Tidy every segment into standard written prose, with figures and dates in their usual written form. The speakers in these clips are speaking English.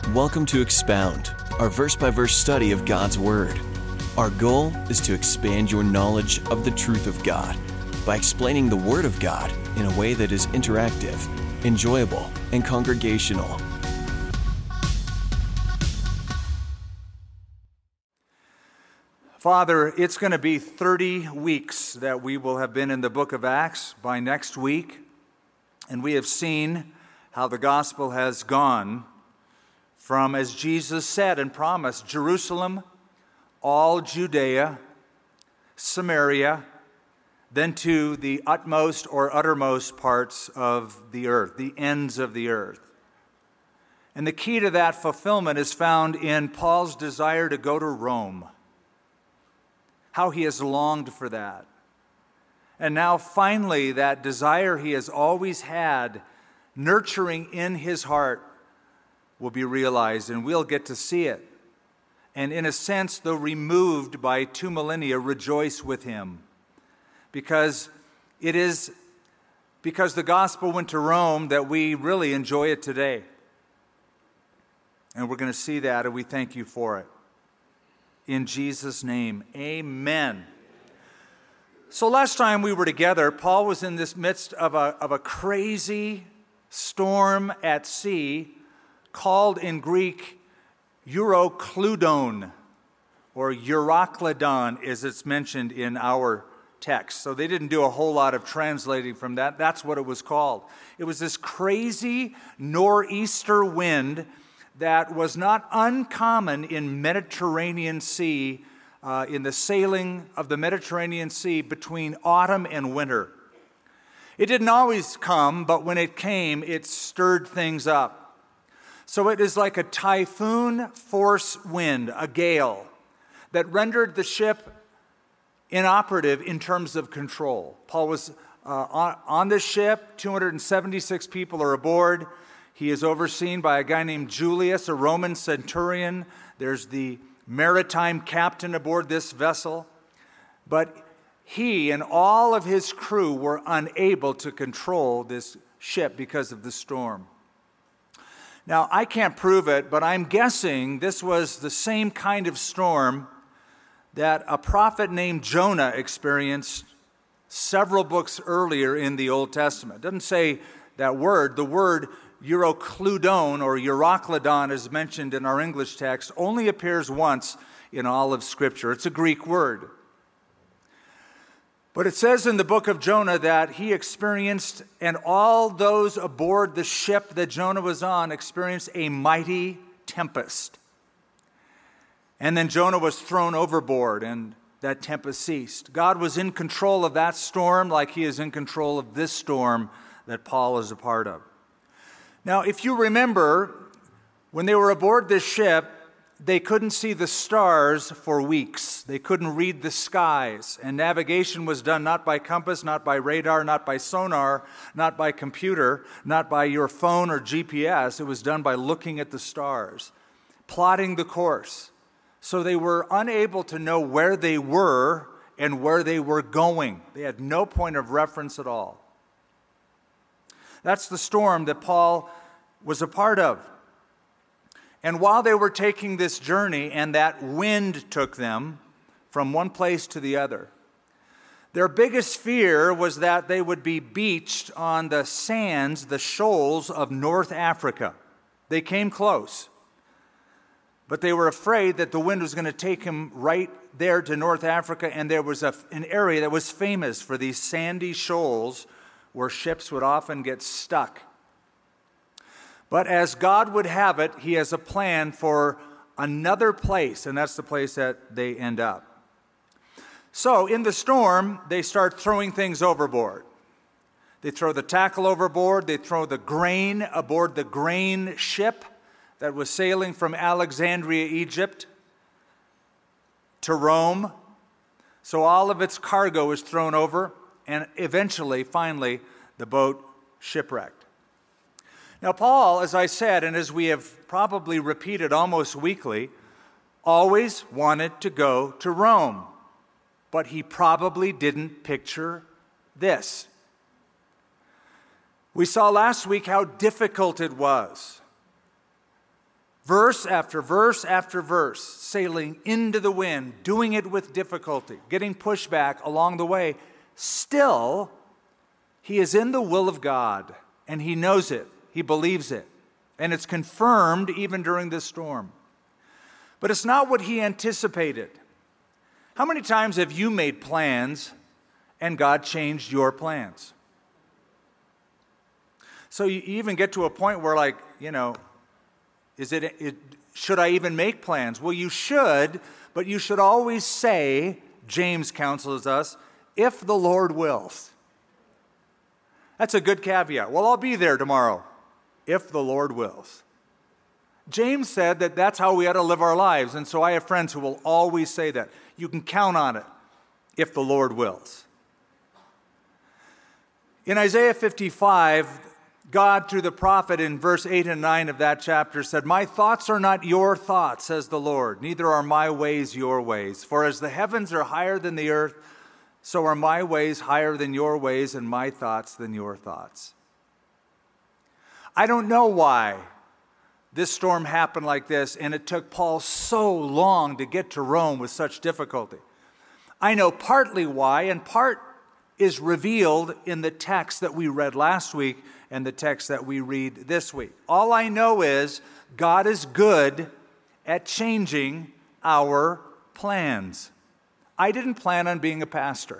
Welcome to Expound, our verse-by-verse study of God's Word. Our goal is to expand your knowledge of the truth of God by explaining the Word of God in a way that is interactive, enjoyable, and congregational. Father, it's going to be 30 weeks that we will have been in the book of Acts by next week, and we have seen how the gospel has gone from, as Jesus said and promised, Jerusalem, all Judea, Samaria, then to the utmost or uttermost parts of the earth, the ends of the earth. And the key to that fulfillment is found in Paul's desire to go to Rome, how he has longed for that. And now finally that desire he has always had, nurturing in his heart, will be realized, and we'll get to see it. And in a sense, though removed by 2 millennia, rejoice with him. Because it is because the gospel went to Rome that we really enjoy it today. And we're going to see that, and we thank you for it. In Jesus' name, amen. So last time we were together, Paul was in this midst of a crazy storm at sea, called in Greek Eurocludon, or Euroclydon, as it's mentioned in our text. So they didn't do a whole lot of translating from that. That's what it was called. It was this crazy nor'easter wind that was not uncommon in Mediterranean Sea, in the sailing of the Mediterranean Sea between autumn and winter. It didn't always come, but when it came, it stirred things up. So it is like a typhoon force wind, a gale, that rendered the ship inoperative in terms of control. Paul was on the ship, 276 people are aboard. He is overseen by a guy named Julius, a Roman centurion. There's the maritime captain aboard this vessel. But he and all of his crew were unable to control this ship because of the storm. Now, I can't prove it, but I'm guessing this was the same kind of storm that a prophet named Jonah experienced several books earlier in the Old Testament. It doesn't say that word. The word Eurocludon or Euroclydon, as mentioned in our English text, only appears once in all of Scripture. It's a Greek word. But it says in the book of Jonah that he experienced, and all those aboard the ship that Jonah was on experienced a mighty tempest. And then Jonah was thrown overboard, and that tempest ceased. God was in control of that storm like he is in control of this storm that Paul is a part of. Now, if you remember, when they were aboard this ship, they couldn't see the stars for weeks. They couldn't read the skies. And navigation was done not by compass, not by radar, not by sonar, not by computer, not by your phone or GPS. It was done by looking at the stars, plotting the course. So they were unable to know where they were and where they were going. They had no point of reference at all. That's the storm that Paul was a part of. And while they were taking this journey and that wind took them from one place to the other, their biggest fear was that they would be beached on the sands, the shoals of North Africa. They came close, but they were afraid that the wind was going to take them right there to North Africa, and there was an area that was famous for these sandy shoals where ships would often get stuck. But as God would have it, he has a plan for another place, and that's the place that they end up. So in the storm, they start throwing things overboard. They throw the tackle overboard. They throw the grain aboard the grain ship that was sailing from Alexandria, Egypt, to Rome. So all of its cargo is thrown over, and eventually, finally, the boat shipwrecked. Now, Paul, as I said, and as we have probably repeated almost weekly, always wanted to go to Rome, but he probably didn't picture this. We saw last week how difficult it was. Verse after verse after verse, sailing into the wind, doing it with difficulty, getting pushback along the way. Still, he is in the will of God, and he knows it. He believes it. And it's confirmed even during this storm. But it's not what he anticipated. How many times have you made plans and God changed your plans? So you even get to a point where, like, should I even make plans? Well, you should, but you should always say, James counsels us, if the Lord wills. That's a good caveat. Well, I'll be there tomorrow, if the Lord wills. James said that that's how we ought to live our lives, and so I have friends who will always say that. You can count on it, if the Lord wills. In Isaiah 55, God, through the prophet in verse 8 and 9 of that chapter, said, "My thoughts are not your thoughts, says the Lord, neither are my ways your ways. For as the heavens are higher than the earth, so are my ways higher than your ways, and my thoughts than your thoughts." I don't know why this storm happened like this, and it took Paul so long to get to Rome with such difficulty. I know partly why, and part is revealed in the text that we read last week and the text that we read this week. All I know is God is good at changing our plans. I didn't plan on being a pastor.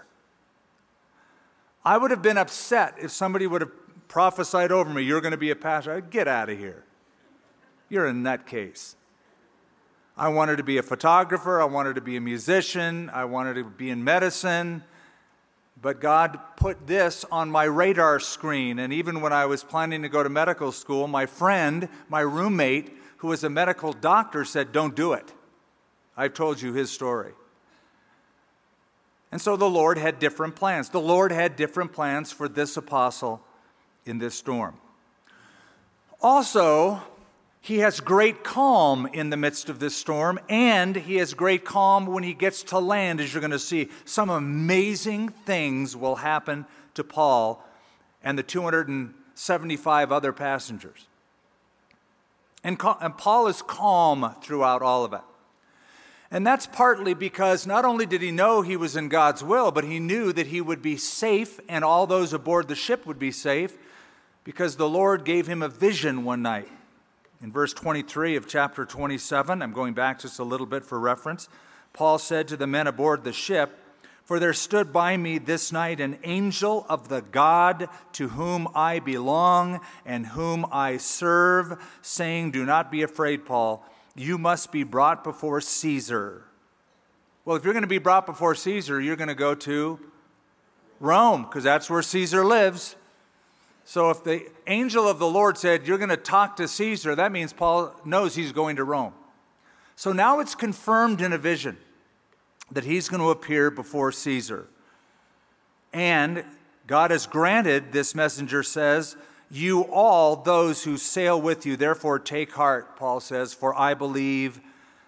I would have been upset if somebody would have prophesied over me, "You're going to be a pastor." I'd get out of here. You're a nutcase. I wanted to be a photographer. I wanted to be a musician. I wanted to be in medicine. But God put this on my radar screen. And even when I was planning to go to medical school, my friend, my roommate, who was a medical doctor, said, "Don't do it." I've told you his story. And so the Lord had different plans. The Lord had different plans for this apostle in this storm. Also, he has great calm in the midst of this storm, and he has great calm when he gets to land, as you're going to see. Some amazing things will happen to Paul and the 275 other passengers. And Paul is calm throughout all of it. And that's partly because not only did he know he was in God's will, but he knew that he would be safe and all those aboard the ship would be safe because the Lord gave him a vision one night. In verse 23 of chapter 27, I'm going back just a little bit for reference, Paul said to the men aboard the ship, "For there stood by me this night an angel of the God to whom I belong and whom I serve, saying, 'Do not be afraid, Paul. You must be brought before Caesar.'" Well, if you're going to be brought before Caesar, you're going to go to Rome, because that's where Caesar lives. So if the angel of the Lord said, "You're going to talk to Caesar," that means Paul knows he's going to Rome. So now it's confirmed in a vision that he's going to appear before Caesar. And God has granted, this messenger says, "You all, those who sail with you, therefore take heart," Paul says, "for I believe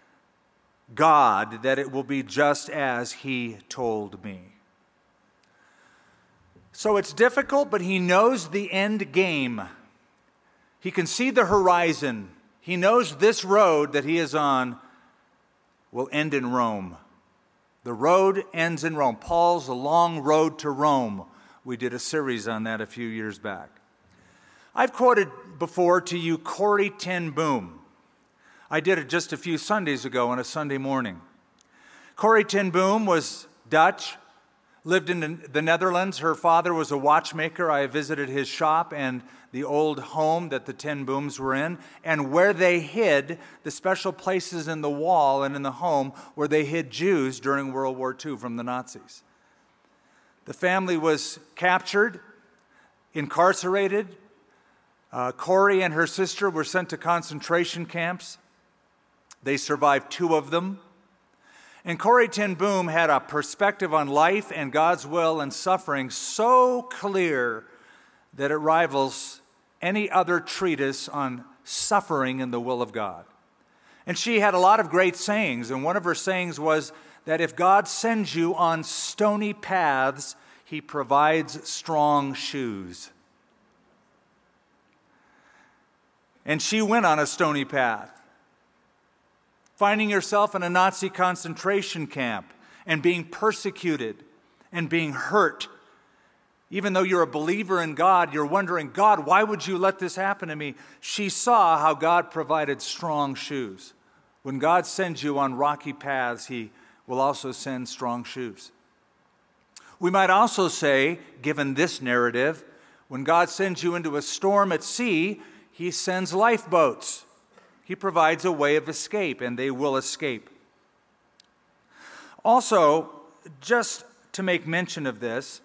God that it will be just as he told me." So it's difficult, but he knows the end game. He can see the horizon. He knows this road that he is on will end in Rome. The road ends in Rome. Paul's a long road to Rome. We did a series on that a few years back. I've quoted before to you Corrie ten Boom. I did it just a few Sundays ago on a Sunday morning. Corrie ten Boom was Dutch, lived in the Netherlands. Her father was a watchmaker. I visited his shop and the old home that the ten Booms were in, and where they hid, the special places in the wall and in the home where they hid Jews during World War II from the Nazis. The family was captured, incarcerated. Corrie and her sister were sent to concentration camps. They survived 2 of them. And Corrie ten Boom had a perspective on life and God's will and suffering so clear that it rivals any other treatise on suffering and the will of God. And she had a lot of great sayings, and one of her sayings was that if God sends you on stony paths, he provides strong shoes. And she went on a stony path. finding yourself in a Nazi concentration camp and being persecuted and being hurt. Even though you're a believer in God, you're wondering, God, why would you let this happen to me? She saw how God provided strong shoes. When God sends you on rocky paths, He will also send strong shoes. We might also say, given this narrative, when God sends you into a storm at sea, He sends lifeboats. He provides a way of escape, and they will escape. Also, just to make mention of this,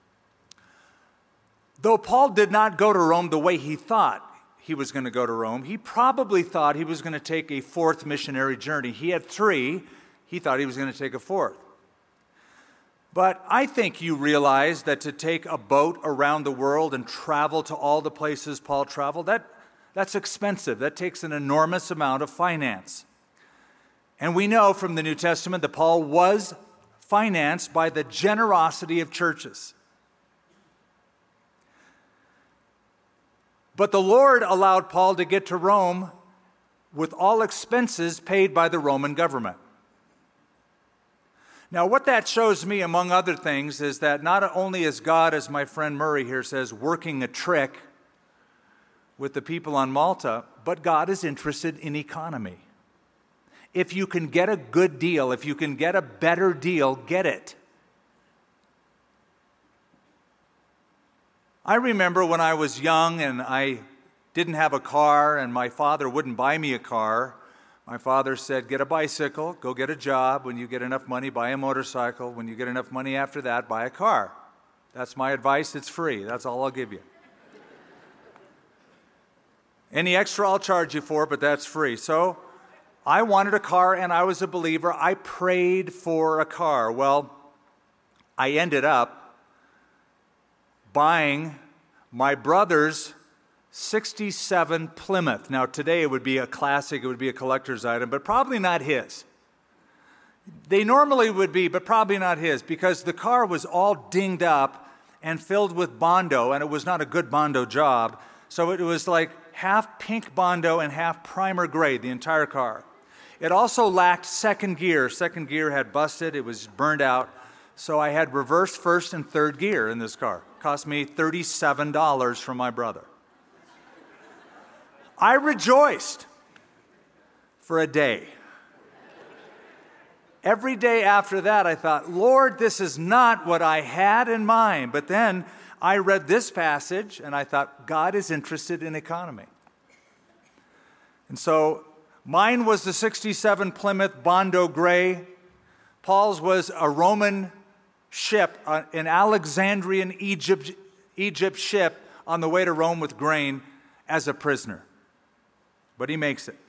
though Paul did not go to Rome the way he thought he was going to go to Rome, he probably thought he was going to take a fourth missionary journey. He had 3. He thought he was going to take a 4th. But I think you realize that to take a boat around the world and travel to all the places Paul traveled, that's expensive. That takes an enormous amount of finance. And we know from the New Testament that Paul was financed by the generosity of churches. But the Lord allowed Paul to get to Rome with all expenses paid by the Roman government. Now, what that shows me, among other things, is that not only is God, as my friend Murray here says, working a trick with the people on Malta, but God is interested in economy. If you can get a good deal, if you can get a better deal, get it. I remember when I was young and I didn't have a car and my father wouldn't buy me a car. My father said, get a bicycle, go get a job. When you get enough money, buy a motorcycle. When you get enough money after that, buy a car. That's my advice. It's free. That's all I'll give you. Any extra I'll charge you for, but that's free. So I wanted a car and I was a believer. I prayed for a car. Well, I ended up buying my brother's 67 Plymouth. Now, today it would be a classic, it would be a collector's item, but probably not his. They normally would be, but probably not his, because the car was all dinged up and filled with Bondo, and it was not a good Bondo job. So it was like half pink Bondo and half primer gray, the entire car. It also lacked second gear. Second gear had busted, it was burned out. So I had reverse, first, and third gear in this car. It cost me $37 from my brother. I rejoiced for a day. Every day after that, I thought, Lord, this is not what I had in mind. But then I read this passage, and I thought, God is interested in economy. And so mine was the 67 Plymouth Bondo Gray. Paul's was a Roman ship, an Alexandrian Egypt ship on the way to Rome with grain as a prisoner. But he makes it.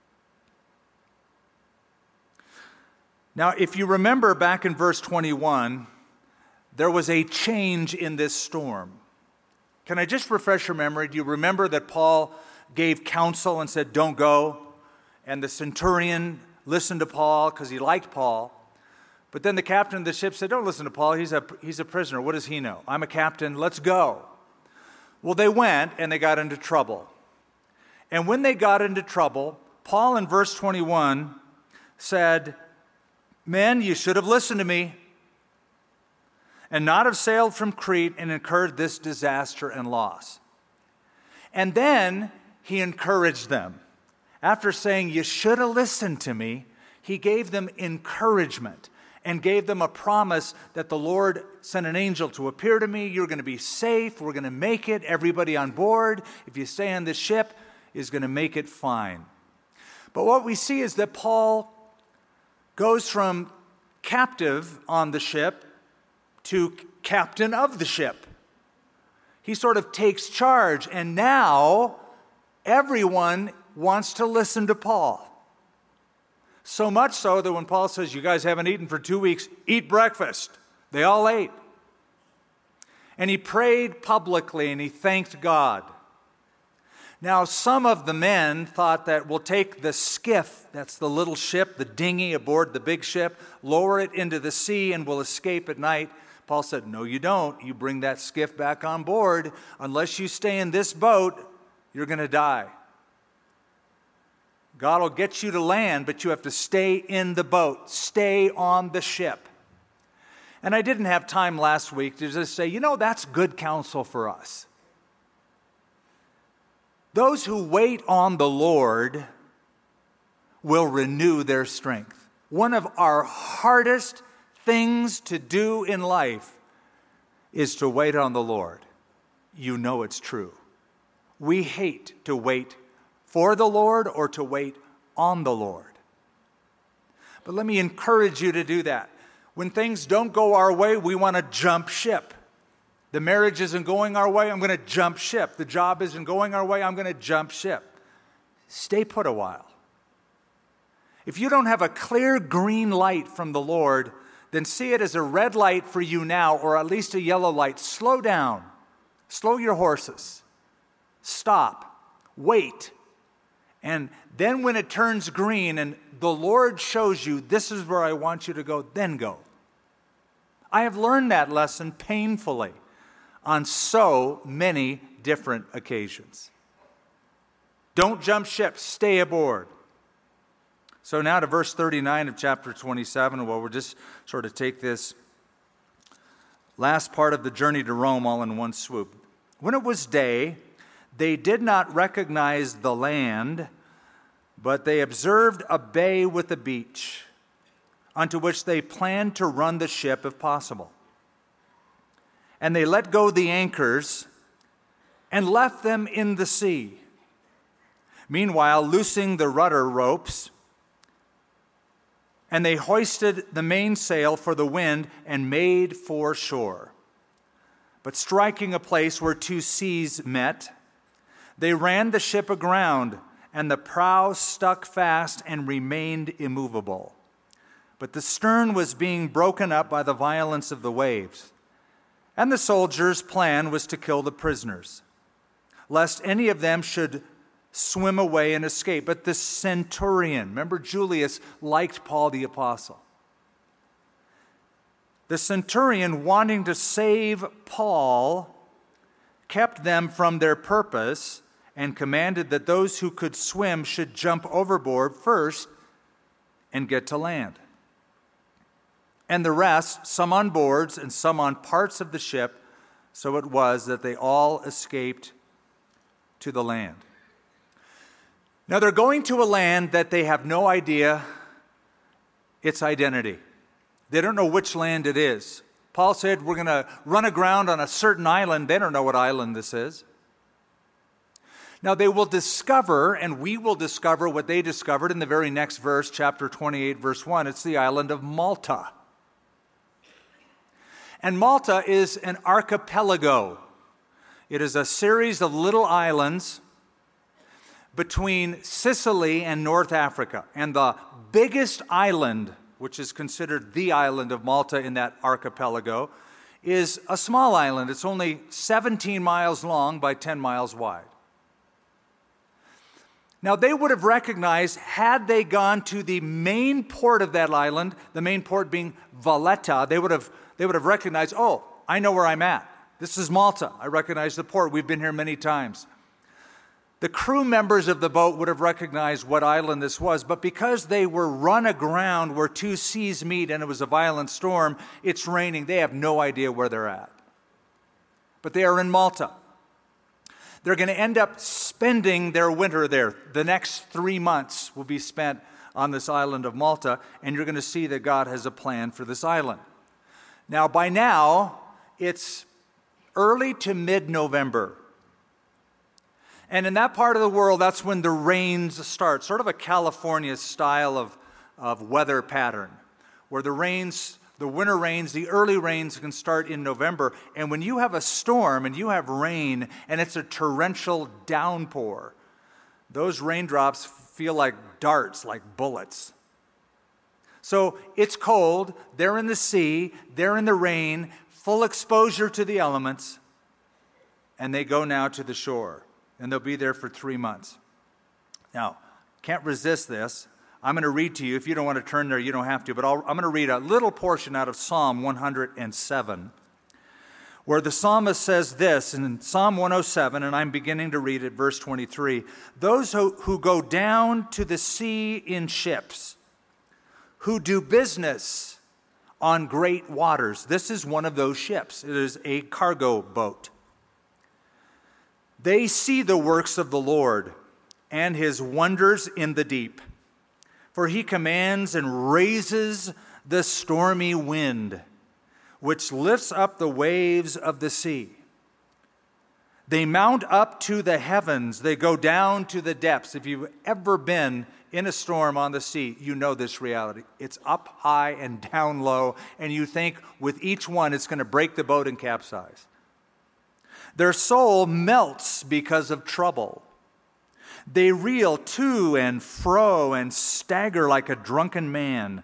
Now, if you remember back in verse 21, there was a change in this storm. Can I just refresh your memory? Do you remember that Paul gave counsel and said, don't go? And the centurion listened to Paul because he liked Paul. But then the captain of the ship said, don't listen to Paul. He's a prisoner. What does he know? I'm a captain. Let's go. Well, they went and they got into trouble. And when they got into trouble, Paul in verse 21 said, men, you should have listened to me and not have sailed from Crete and incurred this disaster and loss. And then he encouraged them. After saying, you should have listened to me, he gave them encouragement and gave them a promise that the Lord sent an angel to appear to me. You're going to be safe. We're going to make it. Everybody on board, if you stay on this ship, is going to make it fine. But what we see is that Paul goes from captive on the ship to captain of the ship. He sort of takes charge, and now everyone wants to listen to Paul. So much so that when Paul says, you guys haven't eaten for 2 weeks, eat breakfast. They all ate. And he prayed publicly and he thanked God. Now, some of the men thought that we'll take the skiff, that's the little ship, the dinghy aboard the big ship, lower it into the sea and we'll escape at night. Paul said, no, you don't. You bring that skiff back on board. Unless you stay in this boat, you're going to die. God will get you to land, but you have to stay in the boat. Stay on the ship. And I didn't have time last week to just say, that's good counsel for us. Those who wait on the Lord will renew their strength. One of our hardest things to do in life is to wait on the Lord. You know it's true. We hate to wait for the Lord or to wait on the Lord. But let me encourage you to do that. When things don't go our way, we want to jump ship. The marriage isn't going our way, I'm going to jump ship. The job isn't going our way, I'm going to jump ship. Stay put a while. If you don't have a clear green light from the Lord, then see it as a red light for you now, or at least a yellow light. Slow down. Slow your horses. Stop. Wait. And then when it turns green and the Lord shows you, this is where I want you to go, then go. I have learned that lesson painfully on so many different occasions. Don't jump ship, stay aboard. So now to verse 39 of chapter 27, well, we'll just sort of take this last part of the journey to Rome all in one swoop. When it was day, they did not recognize the land, but they observed a bay with a beach, unto which they planned to run the ship if possible. And they let go the anchors and left them in the sea. Meanwhile, loosing the rudder ropes, and they hoisted the mainsail for the wind and made for shore. But striking a place where two seas met, they ran the ship aground, and the prow stuck fast and remained immovable. But the stern was being broken up by the violence of the waves. And the soldiers' plan was to kill the prisoners, lest any of them should swim away and escape. But the centurion, remember Julius liked Paul the apostle. The centurion, wanting to save Paul, kept them from their purpose and commanded that those who could swim should jump overboard first and get to land. And the rest, some on boards and some on parts of the ship, so it was that they all escaped to the land. Now they're going to a land that they have no idea its identity. They don't know which land it is. Paul said, we're going to run aground on a certain island. They don't know what island this is. Now they will discover, and we will discover what they discovered in the very next verse, chapter 28, verse 1. It's the island of Malta. And Malta is an archipelago. It is a series of little islands between Sicily and North Africa. And the biggest island, which is considered the island of Malta in that archipelago, is a small island. It's only 17 miles long by 10 miles wide. Now, they would have recognized, had they gone to the main port of that island, the main port being Valletta, they would have recognized, oh, I know where I'm at. This is Malta. I recognize the port. We've been here many times. The crew members of the boat would have recognized what island this was, but because they were run aground where two seas meet and it was a violent storm, it's raining, they have no idea where they're at. But they are in Malta. They're going to end up spending their winter there. The next 3 months will be spent on this island of Malta, and you're going to see that God has a plan for this island. Now, by now, it's early to mid-November. And in that part of the world, that's when the rains start, sort of a California style of weather pattern, where the winter rains, the early rains can start in November. And when you have a storm and you have rain and it's a torrential downpour, those raindrops feel like darts, like bullets. So it's cold, they're in the sea, they're in the rain, full exposure to the elements, and they go now to the shore. And they'll be there for 3 months. Now, can't resist this. I'm going to read to you. If you don't want to turn there, you don't have to. But I'm going to read a little portion out of Psalm 107, where the psalmist says this in Psalm 107, and I'm beginning to read it, verse 23, "Those who go down to the sea in ships, who do business on great waters." This is one of those ships. It is a cargo boat. "They see the works of the Lord and his wonders in the deep. For he commands and raises the stormy wind, which lifts up the waves of the sea. They mount up to the heavens. They go down to the depths." If you've ever been in a storm on the sea, you know this reality. It's up high and down low, and you think with each one it's going to break the boat and capsize. "Their soul melts because of trouble. They reel to and fro and stagger like a drunken man,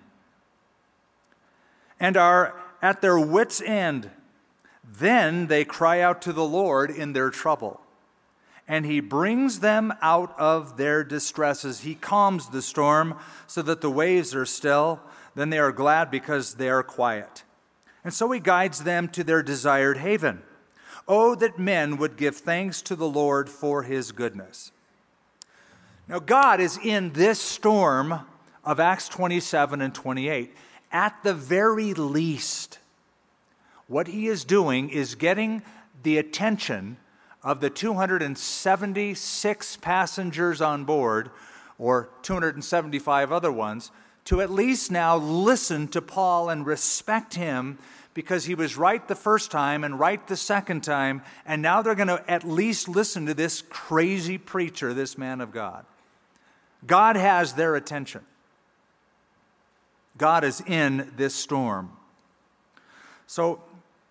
and are at their wits' end. Then they cry out to the Lord in their trouble, and he brings them out of their distresses. He calms the storm so that the waves are still. Then they are glad because they are quiet. And so he guides them to their desired haven. Oh, that men would give thanks to the Lord for his goodness." Now, God is in this storm of Acts 27 and 28. At the very least, what he is doing is getting the attention of the 276 passengers on board, or 275 other ones, to at least now listen to Paul and respect him, because he was right the first time and right the second time, and now they're going to at least listen to this crazy preacher, this man of God. God has their attention. God is in this storm. So,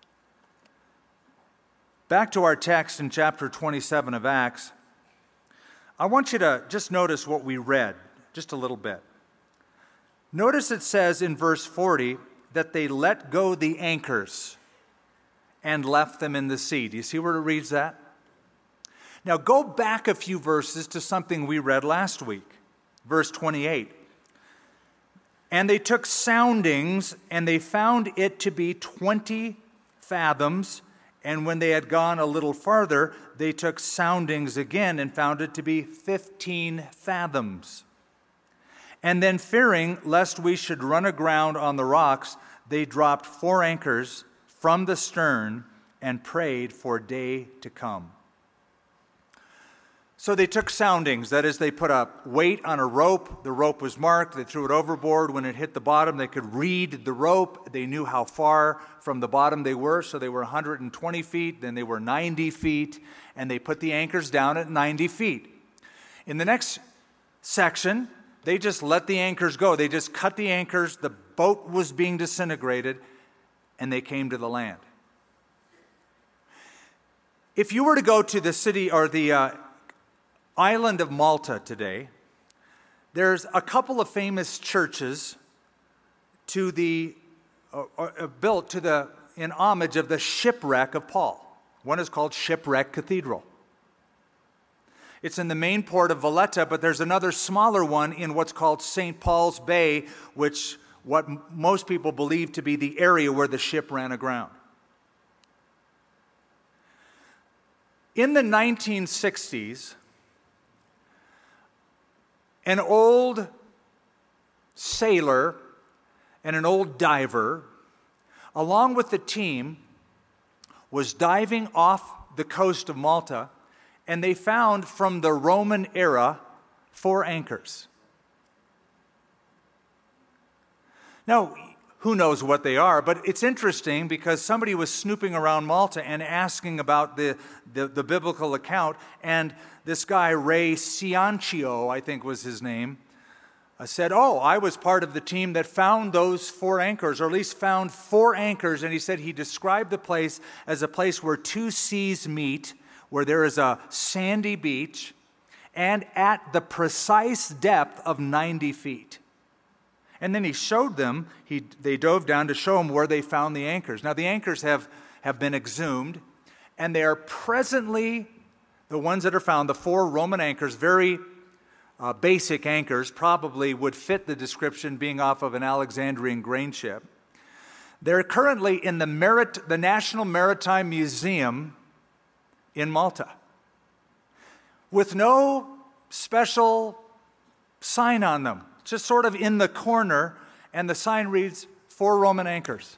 back to our text in chapter 27 of Acts, I want you to just notice what we read, just a little bit. Notice it says in verse 40 that they let go the anchors and left them in the sea. Do you see where it reads that? Now go back a few verses to something we read last week. Verse 28. "And they took soundings, and they found it to be 20 fathoms. And when they had gone a little farther, they took soundings again and found it to be 15 fathoms. And then, fearing lest we should run aground on the rocks, they dropped 4 anchors from the stern and prayed for day to come." So they took soundings. That is, they put a weight on a rope. The rope was marked. They threw it overboard. When it hit the bottom, they could read the rope. They knew how far from the bottom they were. So they were 120 feet. Then they were 90 feet. And they put the anchors down at 90 feet. In the next section, they just let the anchors go. They just cut the anchors. The boat was being disintegrated. And they came to the land. If you were to go to the city or the island of Malta today, there's a couple of famous churches to the built to the in homage of the shipwreck of Paul. One is called Shipwreck Cathedral. It's in the main port of Valletta, but there's another smaller one in what's called St. Paul's Bay, which what most people believe to be the area where the ship ran aground. In the 1960s, an old sailor and an old diver, along with the team, was diving off the coast of Malta, and they found from the Roman era 4 anchors. Now, who knows what they are, but it's interesting because somebody was snooping around Malta and asking about the biblical account, and this guy, Ray Ciancio, I think was his name, said, "Oh, I was part of the team that found those 4 anchors, or at least found 4 anchors," and he said he described the place as a place where 2 seas meet, where there is a sandy beach, and at the precise depth of 90 feet. And then he showed them, they dove down to show him where they found the anchors. Now, the anchors have been exhumed, and they are presently, the ones that are found, the 4 Roman anchors, very basic anchors, probably would fit the description being off of an Alexandrian grain ship. They're currently in the National Maritime Museum in Malta with no special sign on them, just sort of in the corner, and the sign reads, 4 Roman anchors.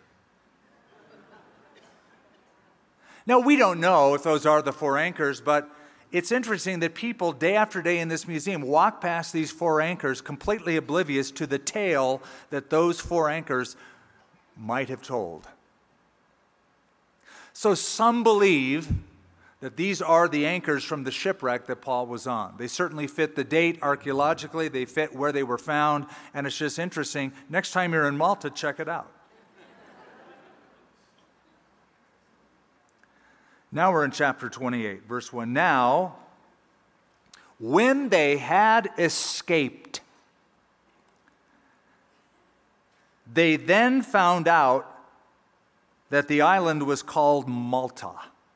Now, we don't know if those are the 4 anchors, but it's interesting that people day after day in this museum walk past these 4 anchors completely oblivious to the tale that those 4 anchors might have told. So some believe that these are the anchors from the shipwreck that Paul was on. They certainly fit the date archaeologically, they fit where they were found, and it's just interesting. Next time you're in Malta, check it out. Now we're in chapter 28, verse 1. Now, when they had escaped, they then found out that the island was called Malta.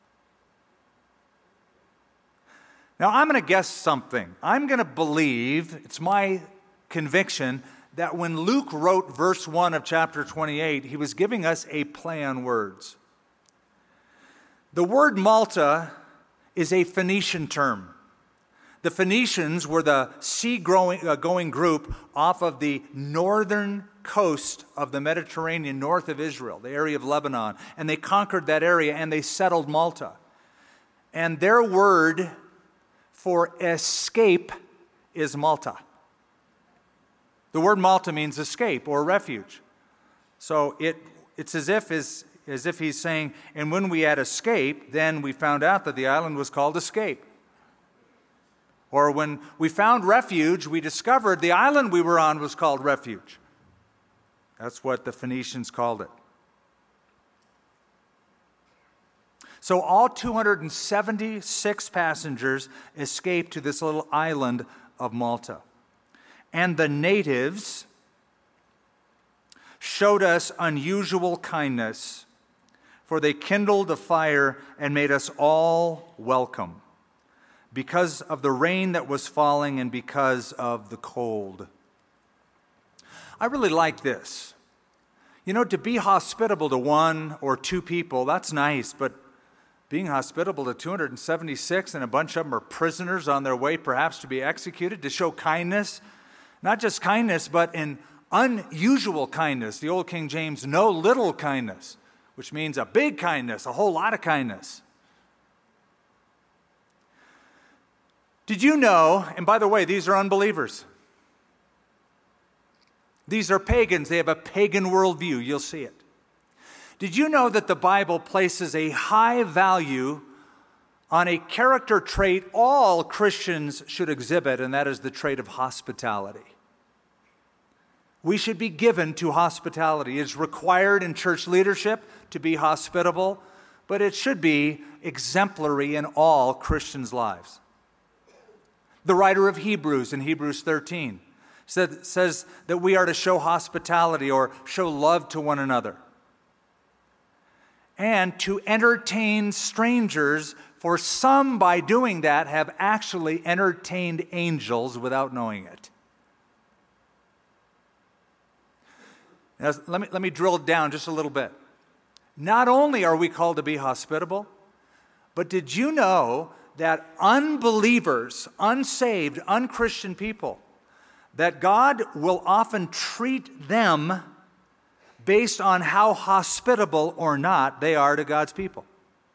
Now, I'm going to guess something. I'm going to believe, it's my conviction, that when Luke wrote verse 1 of chapter 28, he was giving us a play on words. The word Malta is a Phoenician term. The Phoenicians were the sea-going group off of the northern coast of the Mediterranean, north of Israel, the area of Lebanon. And they conquered that area and they settled Malta. And their word for escape is Malta. The word Malta means escape or refuge. So it's as if he's saying, and when we had escaped, then we found out that the island was called Escape. Or when we found refuge, we discovered the island we were on was called Refuge. That's what the Phoenicians called it. So all 276 passengers escaped to this little island of Malta. And the natives showed us unusual kindness, for they kindled a fire and made us all welcome, because of the rain that was falling and because of the cold. I really like this. You know, to be hospitable to 1 or 2 people, that's nice, but being hospitable to 276 and a bunch of them are prisoners on their way perhaps to be executed, to show kindness, not just kindness, but an unusual kindness. The old King James, no little kindness, which means a big kindness, a whole lot of kindness. Did you know, and by the way, these are unbelievers. These are pagans. They have a pagan worldview. You'll see it. Did you know that the Bible places a high value on a character trait all Christians should exhibit, and that is the trait of hospitality? We should be given to hospitality. It's required in church leadership to be hospitable, but it should be exemplary in all Christians' lives. The writer of Hebrews in Hebrews 13 says that we are to show hospitality or show love to one another, and to entertain strangers, for some by doing that have actually entertained angels without knowing it. Now, let me drill down just a little bit. Not only are we called to be hospitable, but did you know that unbelievers, unsaved, unchristian people, that God will often treat them based on how hospitable or not they are to God's people?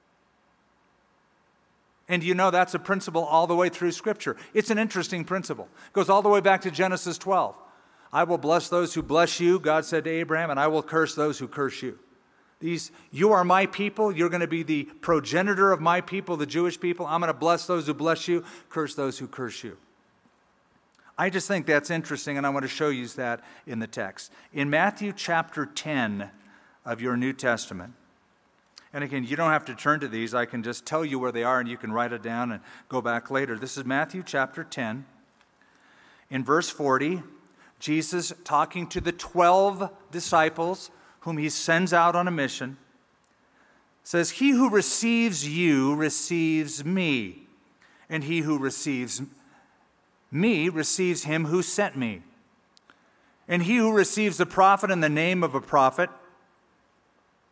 And you know that's a principle all the way through Scripture. It's an interesting principle. It goes all the way back to Genesis 12. I will bless those who bless you, God said to Abraham, and I will curse those who curse you. You are my people. You're going to be the progenitor of my people, the Jewish people. I'm going to bless those who bless you, curse those who curse you. I just think that's interesting, and I want to show you that in the text. In Matthew chapter 10 of your New Testament, and again, you don't have to turn to these. I can just tell you where they are, and you can write it down and go back later. This is Matthew chapter 10. In verse 40, Jesus talking to the 12 disciples whom he sends out on a mission, says, "He who receives you receives me, and he who receives me receives him who sent me. And he who receives a prophet in the name of a prophet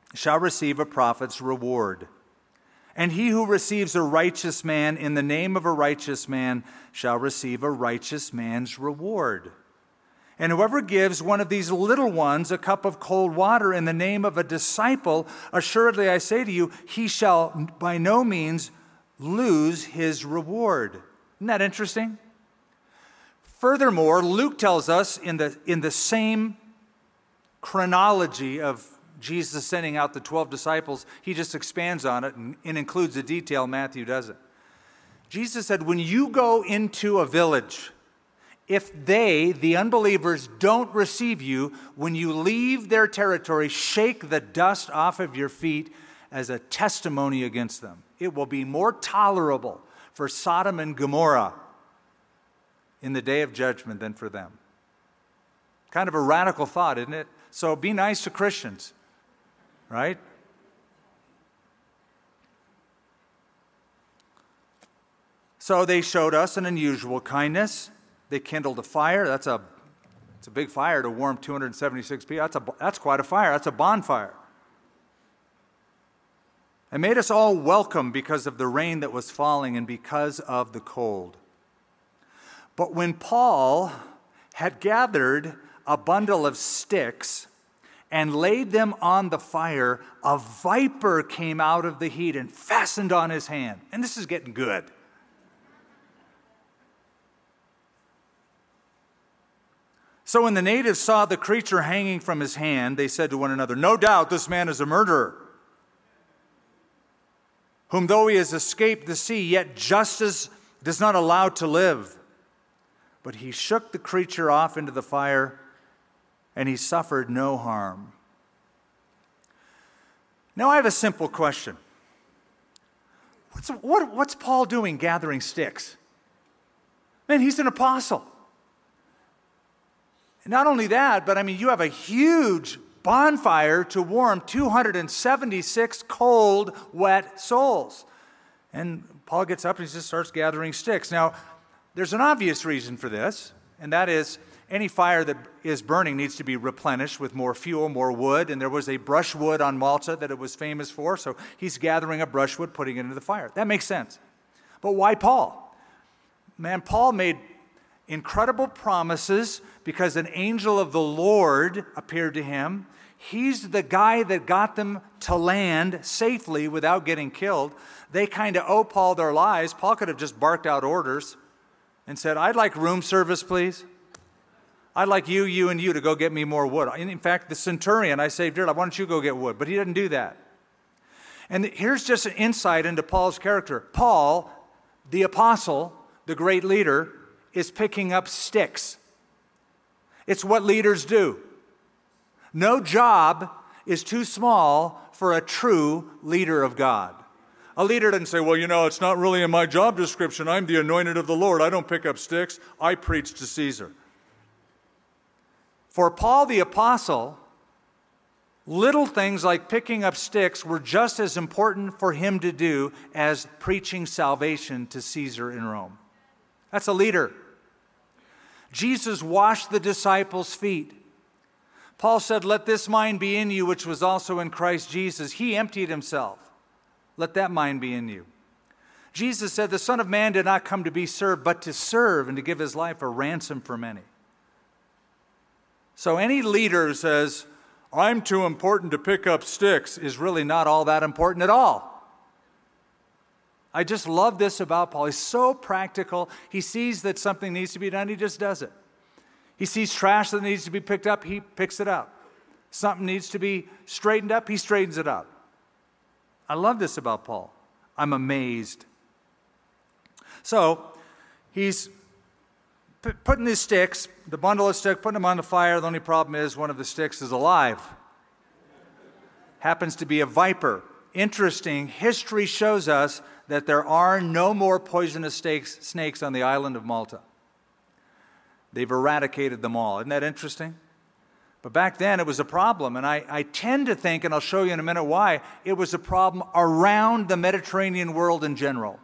shall receive a prophet's reward. And he who receives a righteous man in the name of a righteous man shall receive a righteous man's reward. And whoever gives one of these little ones a cup of cold water in the name of a disciple, assuredly I say to you, he shall by no means lose his reward. Isn't that interesting? Furthermore, Luke tells us in the same chronology of Jesus sending out the 12 disciples, he just expands on it and includes a detail Matthew doesn't. Jesus said, when you go into a village, if they, the unbelievers, don't receive you, when you leave their territory, shake the dust off of your feet as a testimony against them. It will be more tolerable for Sodom and Gomorrah in the day of judgment than for them. Kind of a radical thought, isn't it? So be nice to Christians, right? So they showed us an unusual kindness. They kindled a fire. It's a big fire to warm 276 people. That's quite a fire. That's a bonfire. And made us all welcome because of the rain that was falling and because of the cold. But when Paul had gathered a bundle of sticks and laid them on the fire, a viper came out of the heat and fastened on his hand. And this is getting good. So when the natives saw the creature hanging from his hand, they said to one another, no doubt this man is a murderer, whom though he has escaped the sea, yet justice does not allow to live. But he shook the creature off into the fire, and he suffered no harm. Now I have a simple question. What's Paul doing gathering sticks? Man, he's an apostle. And not only that, but you have a huge bonfire to warm 276 cold, wet souls. And Paul gets up and he just starts gathering sticks. Now, there's an obvious reason for this, and that is any fire that is burning needs to be replenished with more fuel, more wood, and there was a brushwood on Malta that it was famous for, so he's gathering a brushwood, putting it into the fire. That makes sense. But why Paul? Man, Paul made incredible promises because an angel of the Lord appeared to him. He's the guy that got them to land safely without getting killed. They kind of owe Paul their lives. Paul could have just barked out orders and said, I'd like room service, please. I'd like you, and you to go get me more wood. In fact, the centurion, I saved her. Why don't you go get wood? But he didn't do that. And here's just an insight into Paul's character. Paul, the apostle, the great leader, is picking up sticks. It's what leaders do. No job is too small for a true leader of God. A leader doesn't say, well, it's not really in my job description. I'm the anointed of the Lord. I don't pick up sticks. I preach to Caesar. For Paul the apostle, little things like picking up sticks were just as important for him to do as preaching salvation to Caesar in Rome. That's a leader. Jesus washed the disciples' feet. Paul said, let this mind be in you, which was also in Christ Jesus. He emptied himself. Let that mind be in you. Jesus said, the Son of Man did not come to be served, but to serve and to give his life a ransom for many. So any leader who says, I'm too important to pick up sticks, is really not all that important at all. I just love this about Paul. He's so practical. He sees that something needs to be done, he just does it. He sees trash that needs to be picked up, he picks it up. Something needs to be straightened up, he straightens it up. I love this about Paul. I'm amazed. So, he's putting these sticks, the bundle of sticks, putting them on the fire. The only problem is one of the sticks is alive. Happens to be a viper. Interesting, history shows us that there are no more poisonous snakes on the island of Malta. They've eradicated them all. Isn't that interesting? But back then it was a problem, and I tend to think, and I'll show you in a minute why, it was a problem around the Mediterranean world in general.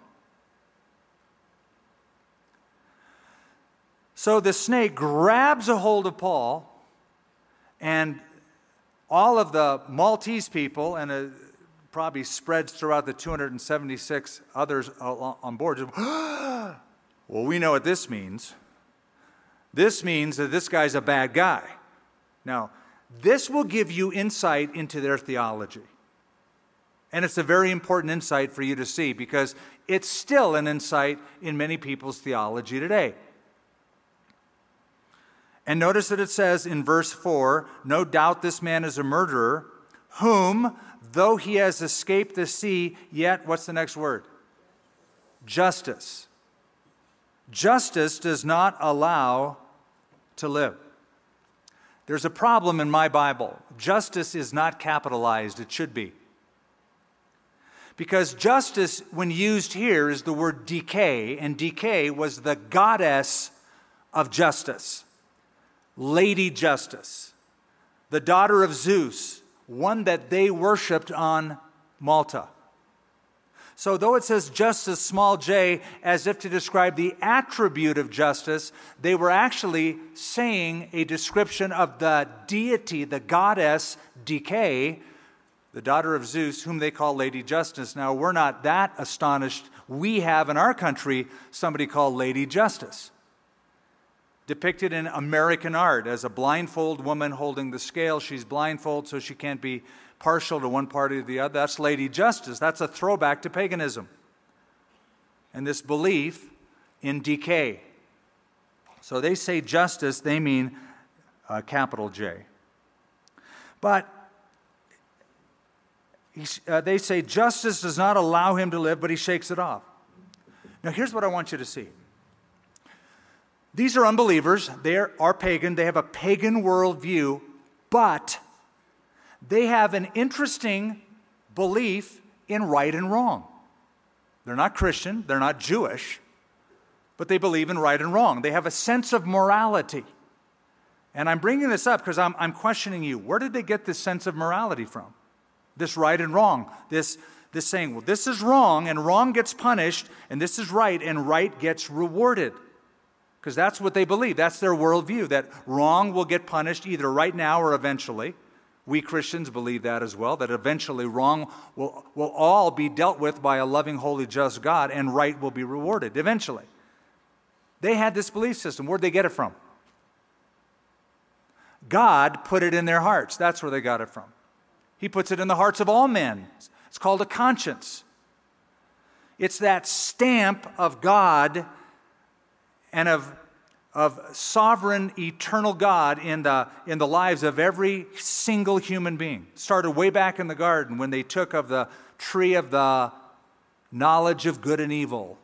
So the snake grabs a hold of Paul, and all of the Maltese people, and it probably spreads throughout the 276 others on board, well, we know what this means. This means that this guy's a bad guy. Now, this will give you insight into their theology. And it's a very important insight for you to see because it's still an insight in many people's theology today. And notice that it says in verse 4, no doubt this man is a murderer, whom, though he has escaped the sea, yet, what's the next word? Justice. Justice does not allow to live. There's a problem in my Bible. Justice is not capitalized. It should be. Because justice, when used here, is the word Dike, and Dike was the goddess of justice. Lady Justice, the daughter of Zeus, one that they worshipped on Malta. So though it says justice, small j, as if to describe the attribute of justice, they were actually saying a description of the deity, the goddess Dike, the daughter of Zeus, whom they call Lady Justice. Now, we're not that astonished. We have in our country somebody called Lady Justice, depicted in American art as a blindfold woman holding the scale. She's blindfolded so she can't be partial to one party or the other. That's Lady Justice. That's a throwback to paganism and this belief in decay. So they say justice, they mean capital J. But they say justice does not allow him to live, but he shakes it off. Now here's what I want you to see. These are unbelievers. They are pagan. They have a pagan worldview, but they have an interesting belief in right and wrong. They're not Christian. They're not Jewish, but they believe in right and wrong. They have a sense of morality. And I'm bringing this up because I'm questioning you. Where did they get this sense of morality from? This right and wrong. This saying, well, this is wrong, and wrong gets punished, and this is right, and right gets rewarded. Because that's what they believe. That's their worldview, that wrong will get punished either right now or eventually. We Christians believe that as well, that eventually wrong will all be dealt with by a loving, holy, just God, and right will be rewarded eventually. They had this belief system. Where'd they get it from? God put it in their hearts. That's where they got it from. He puts it in the hearts of all men. It's called a conscience. It's that stamp of God and of sovereign, eternal God in the lives of every single human being. It started way back in the garden when they took of the tree of the knowledge of good and evil.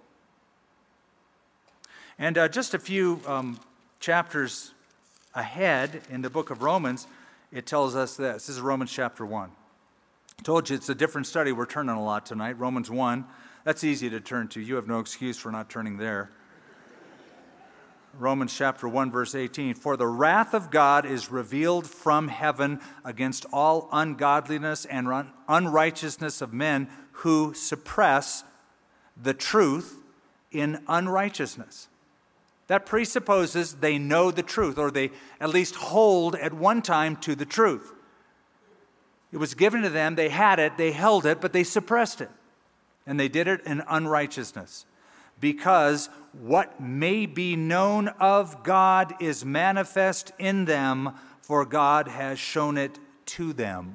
And just a few chapters ahead in the book of Romans, it tells us this. This is Romans chapter 1. I told you it's a different study. We're turning a lot tonight. Romans 1. That's easy to turn to. You have no excuse for not turning there. Romans chapter 1, verse 18. For the wrath of God is revealed from heaven against all ungodliness and unrighteousness of men who suppress the truth in unrighteousness. That presupposes they know the truth, or they at least hold at one time to the truth. It was given to them, they had it, they held it, but they suppressed it. And they did it in unrighteousness. Because what may be known of God is manifest in them, for God has shown it to them.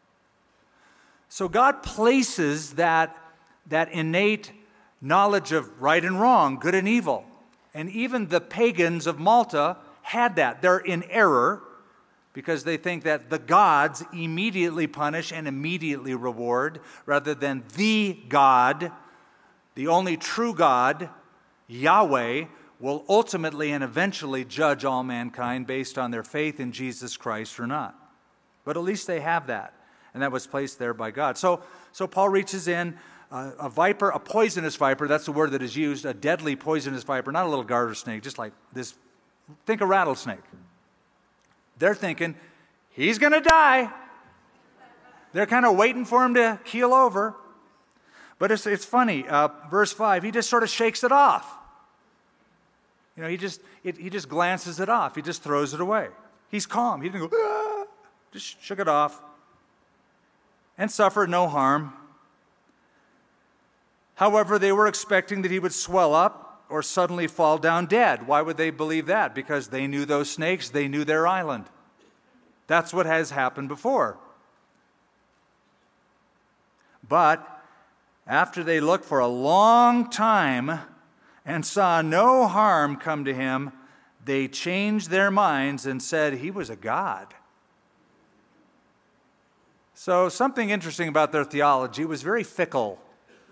So God places that innate knowledge of right and wrong, good and evil. And even the pagans of Malta had that. They're in error because they think that the gods immediately punish and immediately reward, rather than the God, the only true God, Yahweh, will ultimately and eventually judge all mankind based on their faith in Jesus Christ or not. But at least they have that, and that was placed there by God. So Paul reaches in. A viper, a poisonous viper, that's the word that is used, a deadly poisonous viper, not a little garter snake, just like this. Think a rattlesnake. They're thinking, he's going to die. They're kind of waiting for him to keel over. But it's funny, verse 5, he just sort of shakes it off. You know, he just glances it off. He just throws it away. He's calm. He didn't go, ah! just shook it off, and suffered no harm. However, they were expecting that he would swell up or suddenly fall down dead. Why would they believe that? Because they knew those snakes, they knew their island. That's what has happened before. But after they looked for a long time and saw no harm come to him, they changed their minds and said he was a god. So something interesting about their theology was very fickle.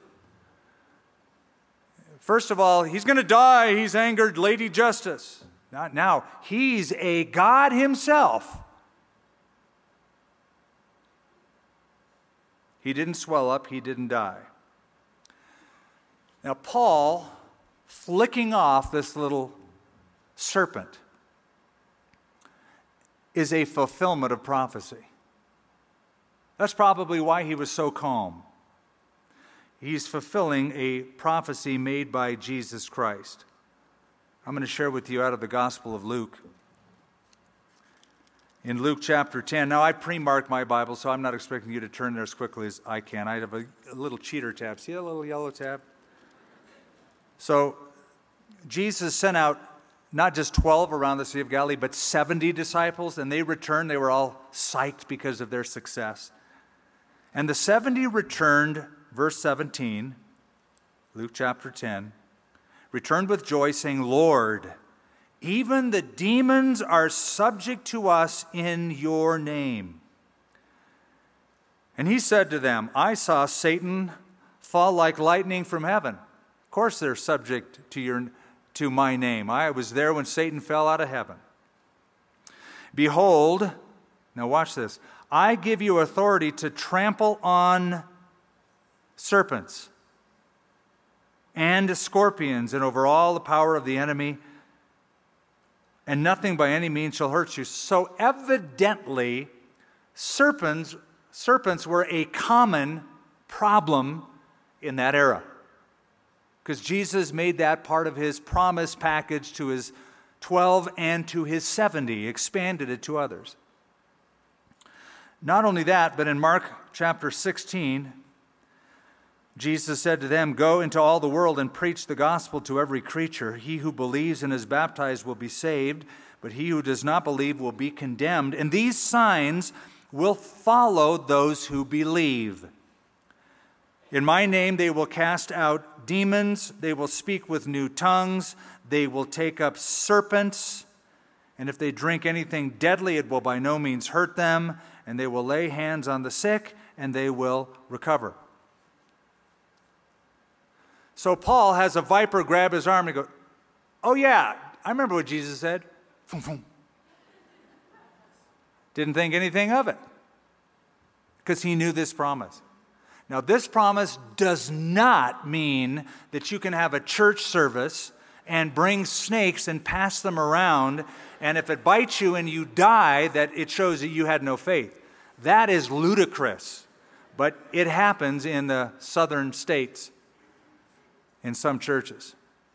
First of all, he's going to die. He's angered Lady Justice. Not now. He's a god himself. He didn't swell up. He didn't die. Now, Paul, flicking off this little serpent, is a fulfillment of prophecy. That's probably why he was so calm. He's fulfilling a prophecy made by Jesus Christ. I'm going to share with you out of the Gospel of Luke. In Luke chapter 10, now I pre-marked my Bible, so I'm not expecting you to turn there as quickly as I can. I have a little cheater tab. See that little yellow tab? So Jesus sent out not just 12 around the Sea of Galilee, but 70 disciples, and they returned. They were all psyched because of their success. And the 70 returned, verse 17, Luke chapter 10, returned with joy, saying, Lord, even the demons are subject to us in your name. And he said to them, I saw Satan fall like lightning from heaven. Of course they're subject to my name. I was there when Satan fell out of heaven. Behold, now watch this, I give you authority to trample on serpents and scorpions and over all the power of the enemy, and nothing by any means shall hurt you. So evidently, serpents were a common problem in that era, because Jesus made that part of his promise package to his 12 and to his 70, expanded it to others. Not only that, but in Mark chapter 16, Jesus said to them, Go into all the world and preach the gospel to every creature. He who believes and is baptized will be saved, but he who does not believe will be condemned. And these signs will follow those who believe. In my name they will cast out demons, they will speak with new tongues, they will take up serpents, and if they drink anything deadly, it will by no means hurt them, and they will lay hands on the sick, and they will recover. So Paul has a viper grab his arm and go, oh yeah, I remember what Jesus said. Didn't think anything of it, because he knew this promise. Now, this promise does not mean that you can have a church service and bring snakes and pass them around, and if it bites you and you die, that it shows that you had no faith. That is ludicrous, but it happens in the southern states in some churches.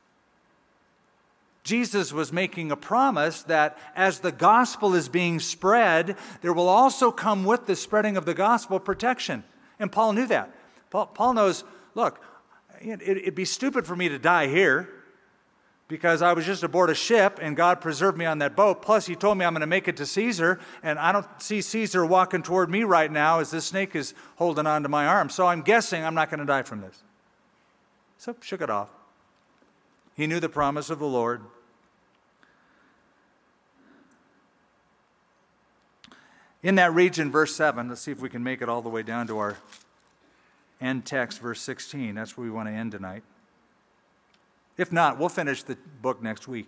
Jesus was making a promise that as the gospel is being spread, there will also come with the spreading of the gospel protection. And Paul knew that. Paul knows, look, it'd be stupid for me to die here because I was just aboard a ship and God preserved me on that boat. Plus, he told me I'm going to make it to Caesar, and I don't see Caesar walking toward me right now as this snake is holding on to my arm. So I'm guessing I'm not going to die from this. So shook it off. He knew the promise of the Lord. In that region, verse 7, let's see if we can make it all the way down to our end text, verse 16. That's where we want to end tonight. If not, we'll finish the book next week.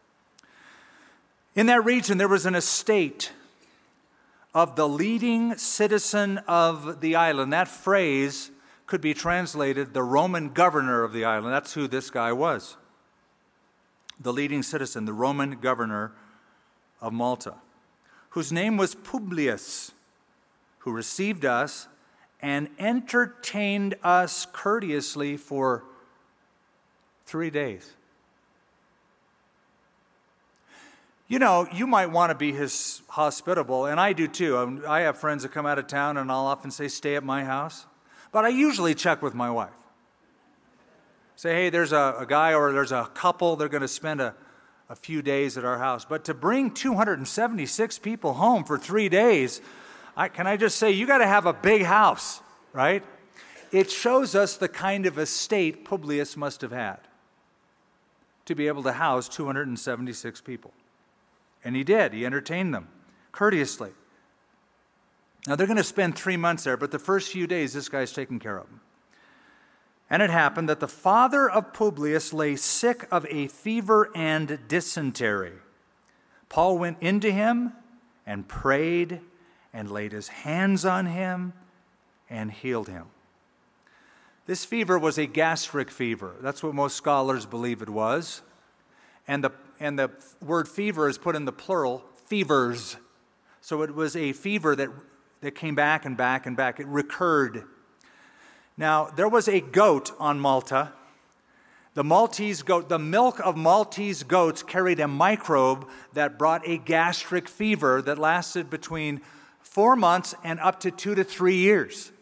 In that region, there was an estate of the leading citizen of the island. That phrase could be translated the Roman governor of the island. That's who this guy was. The leading citizen, the Roman governor of Malta, whose name was Publius, who received us and entertained us courteously for 3 days. You know, you might want to be hospitable, and I do too. I have friends that come out of town, and I'll often say, stay at my house. But I usually check with my wife. Say, hey, there's a guy or there's a couple, they're going to spend a few days at our house. But to bring 276 people home for 3 days, can I just say, you got to have a big house, right? It shows us the kind of estate Publius must have had to be able to house 276 people. And he did. He entertained them courteously. Now, they're going to spend 3 months there, but the first few days, this guy's taking care of them. And it happened that the father of Publius lay sick of a fever and dysentery. Paul went into him and prayed and laid his hands on him and healed him. This fever was a gastric fever. That's what most scholars believe it was. And the word fever is put in the plural, fevers. So it was a fever that came back and back and back. It recurred. Now, there was a goat on Malta. The Maltese goat, the milk of Maltese goats carried a microbe that brought a gastric fever that lasted between 4 months and up to 2 to 3 years.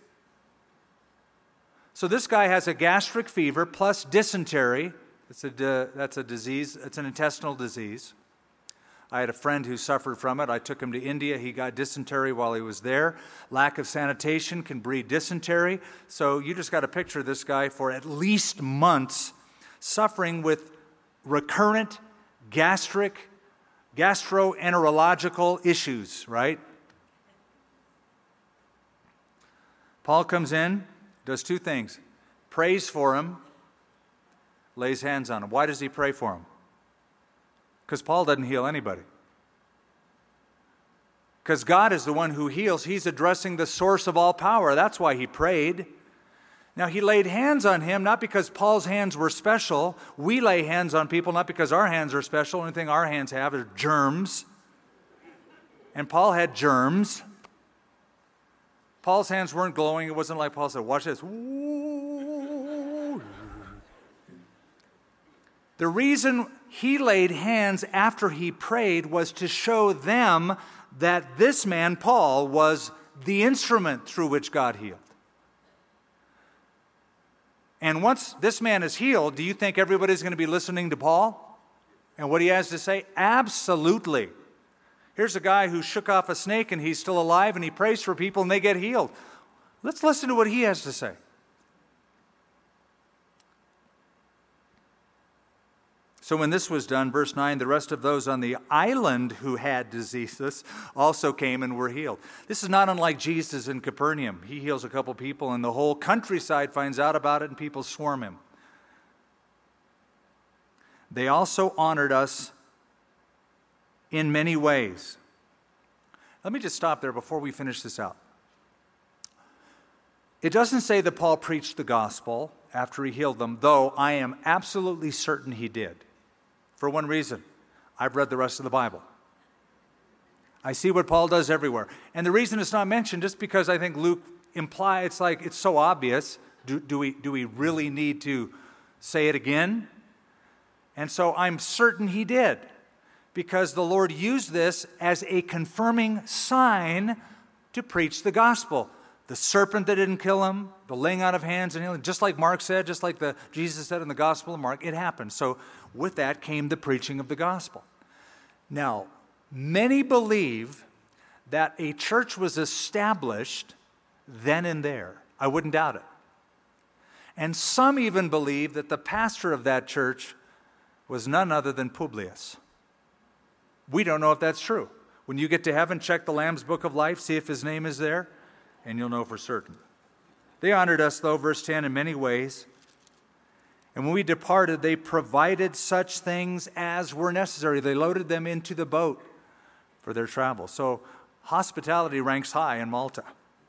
So this guy has a gastric fever plus dysentery. That's a disease. It's an intestinal disease. I had a friend who suffered from it. I took him to India. He got dysentery while he was there. Lack of sanitation can breed dysentery. So you just got to picture this guy for at least months suffering with recurrent gastroenterological issues, right? Paul comes in, does 2 things. Prays for him, lays hands on him. Why does he pray for him? Because Paul doesn't heal anybody. Because God is the one who heals. He's addressing the source of all power. That's why he prayed. Now, he laid hands on him, not because Paul's hands were special. We lay hands on people not because our hands are special. The only thing our hands have is germs. And Paul had germs. Paul's hands weren't glowing. It wasn't like Paul said, watch this. Ooh. The reason he laid hands after he prayed was to show them that this man, Paul, was the instrument through which God healed. And once this man is healed, do you think everybody's going to be listening to Paul and what he has to say? Absolutely. Here's a guy who shook off a snake and he's still alive and he prays for people and they get healed. Let's listen to what he has to say. So when this was done, verse 9, the rest of those on the island who had diseases also came and were healed. This is not unlike Jesus in Capernaum. He heals a couple people and the whole countryside finds out about it and people swarm him. They also honored us in many ways. Let me just stop there before we finish this out. It doesn't say that Paul preached the gospel after he healed them, though I am absolutely certain he did. For one reason, I've read the rest of the Bible. I see what Paul does everywhere. And the reason it's not mentioned, just because I think Luke implies, it's so obvious, do we really need to say it again? And so I'm certain he did, because the Lord used this as a confirming sign to preach the gospel. The serpent that didn't kill him, the laying out of hands and healing, just like Mark said, just like Jesus said in the Gospel of Mark, it happened. So with that came the preaching of the gospel. Now, many believe that a church was established then and there. I wouldn't doubt it. And some even believe that the pastor of that church was none other than Publius. We don't know if that's true. When you get to heaven, check the Lamb's Book of Life, see if his name is there, and you'll know for certain. They honored us, though, verse 10, in many ways. And when we departed, they provided such things as were necessary. They loaded them into the boat for their travel. So hospitality ranks high in Malta.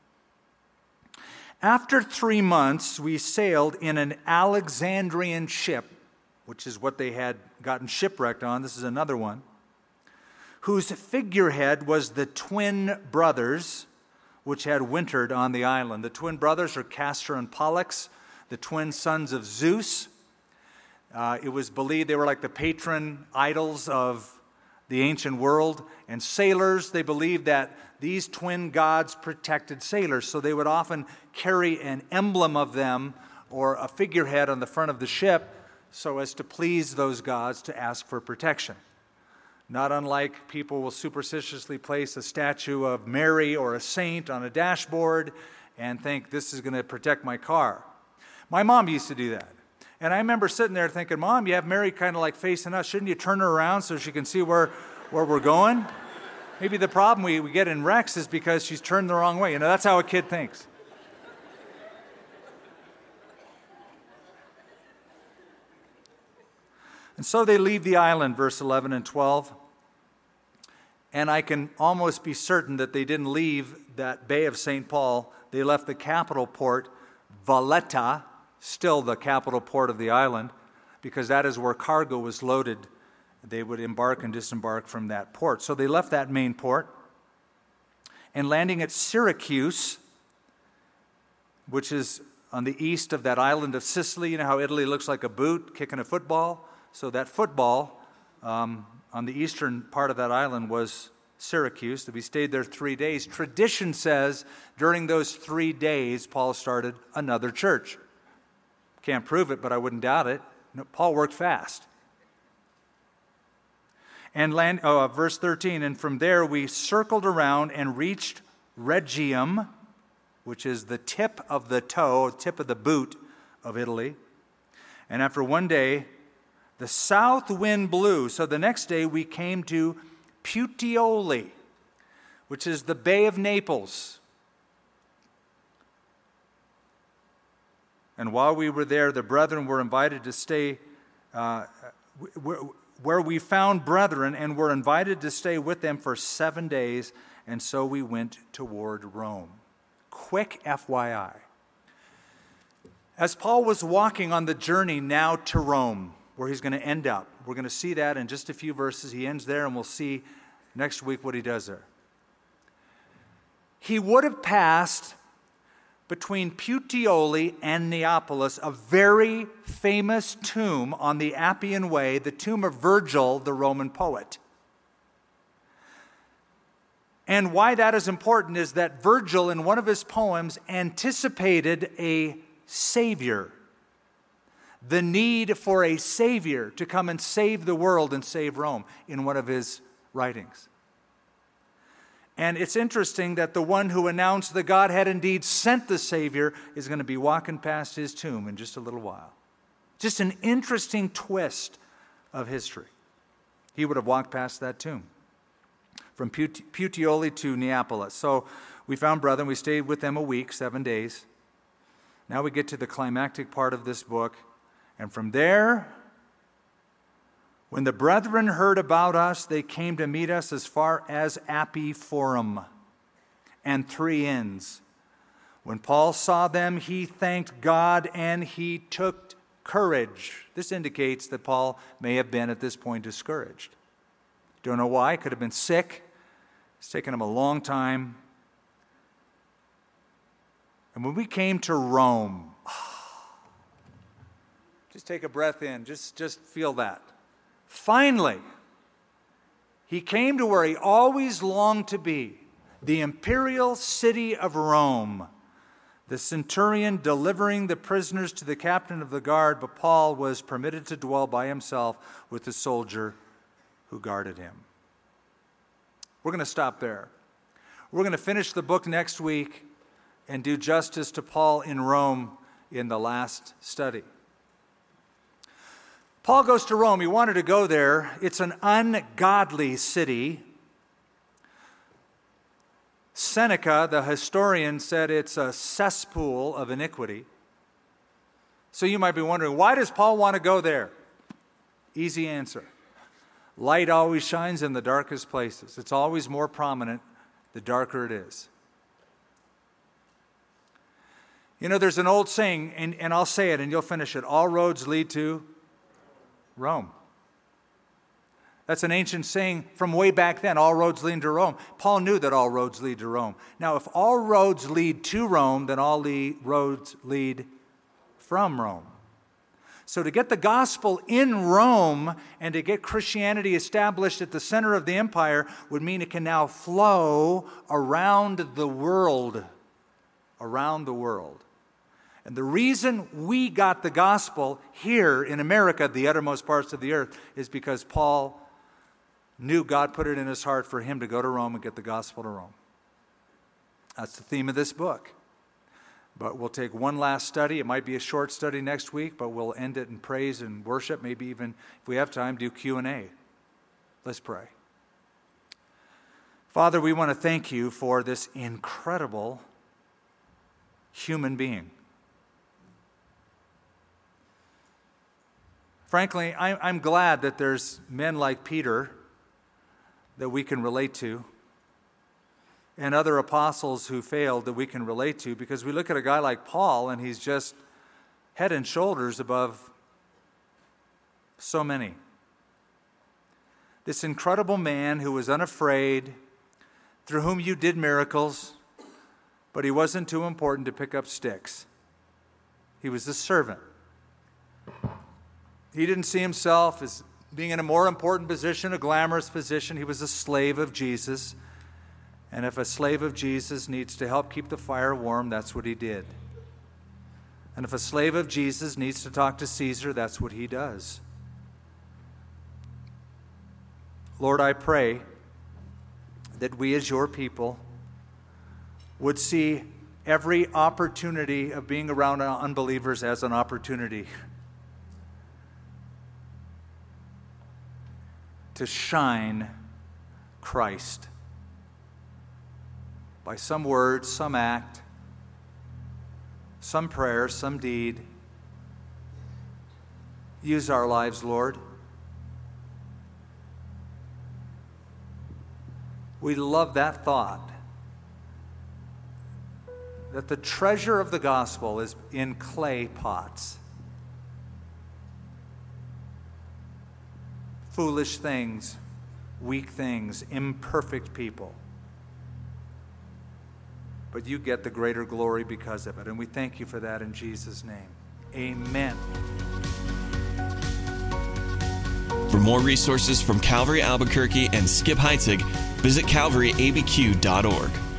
After 3 months, we sailed in an Alexandrian ship, which is what they had gotten shipwrecked on. This is another one, whose figurehead was the twin brothers which had wintered on the island. The twin brothers are Castor and Pollux, the twin sons of Zeus. It was believed they were like the patron idols of the ancient world. And sailors, they believed that these twin gods protected sailors, so they would often carry an emblem of them or a figurehead on the front of the ship so as to please those gods to ask for protection. Not unlike people will superstitiously place a statue of Mary or a saint on a dashboard and think, this is going to protect my car. My mom used to do that. And I remember sitting there thinking, Mom, you have Mary kind of like facing us. Shouldn't you turn her around so she can see where we're going? Maybe the problem we get in wrecks is because she's turned the wrong way. That's how a kid thinks. And so they leave the island, verse 11 and 12. And I can almost be certain that they didn't leave that Bay of St. Paul. They left the capital port, Valletta, still the capital port of the island, because that is where cargo was loaded. They would embark and disembark from that port. So they left that main port, and landing at Syracuse, which is on the east of that island of Sicily. You know how Italy looks like a boot kicking a football? So that football on the eastern part of that island was Syracuse. We stayed there 3 days. Tradition says during those 3 days, Paul started another church. Can't prove it, but I wouldn't doubt it. Paul worked fast. And verse 13, and from there we circled around and reached Rhegium, which is the tip of the toe, tip of the boot of Italy. And after 1 day, the south wind blew. So the next day we came to Puteoli, which is the Bay of Naples. And while we were there, the brethren were invited to stay, where we found brethren and were invited to stay with them for 7 days. And so we went toward Rome. Quick FYI. As Paul was walking on the journey now to Rome, where he's going to end up, we're going to see that in just a few verses. He ends there, and we'll see next week what he does there. He would have passed between Puteoli and Neapolis a very famous tomb on the Appian Way, the tomb of Virgil, the Roman poet. And why that is important is that Virgil, in one of his poems, anticipated a savior, the need for a savior to come and save the world and save Rome in one of his writings. And it's interesting that the one who announced that God had indeed sent the Savior is going to be walking past his tomb in just a little while. Just an interesting twist of history. He would have walked past that tomb from Puteoli to Neapolis. So we found brethren. We stayed with them a week, 7 days. Now we get to the climactic part of this book. And from there, when the brethren heard about us, they came to meet us as far as Appii Forum and 3 Inns. When Paul saw them, he thanked God and he took courage. This indicates that Paul may have been at this point discouraged. Don't know why. Could have been sick. It's taken him a long time. And when we came to Rome, just take a breath in. Just feel that. Finally, he came to where he always longed to be, the imperial city of Rome. The centurion delivering the prisoners to the captain of the guard, but Paul was permitted to dwell by himself with the soldier who guarded him. We're going to stop there. We're going to finish the book next week and do justice to Paul in Rome in the last study. Paul goes to Rome. He wanted to go there. It's an ungodly city. Seneca, the historian, said it's a cesspool of iniquity. So you might be wondering, why does Paul want to go there? Easy answer. Light always shines in the darkest places. It's always more prominent the darker it is. You know, there's an old saying, and I'll say it and you'll finish it. All roads lead to Rome. That's an ancient saying from way back then. All roads lead to Rome. Paul knew that all roads lead to Rome. Now, if all roads lead to Rome, then all roads lead from Rome. So to get the gospel in Rome and to get Christianity established at the center of the empire would mean it can now flow around the world. Around the world. And the reason we got the gospel here in America, the uttermost parts of the earth, is because Paul knew God put it in his heart for him to go to Rome and get the gospel to Rome. That's the theme of this book. But we'll take one last study. It might be a short study next week, but we'll end it in praise and worship. Maybe even, if we have time, do Q&A. Let's pray. Father, we want to thank you for this incredible human being. Frankly, I'm glad that there's men like Peter that we can relate to, and other apostles who failed that we can relate to, because we look at a guy like Paul and he's just head and shoulders above so many. This incredible man who was unafraid, through whom you did miracles, but he wasn't too important to pick up sticks. He was a servant. He didn't see himself as being in a more important position, a glamorous position. He was a slave of Jesus. And if a slave of Jesus needs to help keep the fire warm, that's what he did. And if a slave of Jesus needs to talk to Caesar, that's what he does. Lord, I pray that we as your people would see every opportunity of being around unbelievers as an opportunity to shine Christ by some word, some act, some prayer, some deed. Use our lives, Lord. We love that thought, that the treasure of the gospel is in clay pots. Foolish things, weak things, imperfect people. But you get the greater glory because of it. And we thank you for that in Jesus' name. Amen. For more resources from Calvary Albuquerque and Skip Heitzig, visit calvaryabq.org.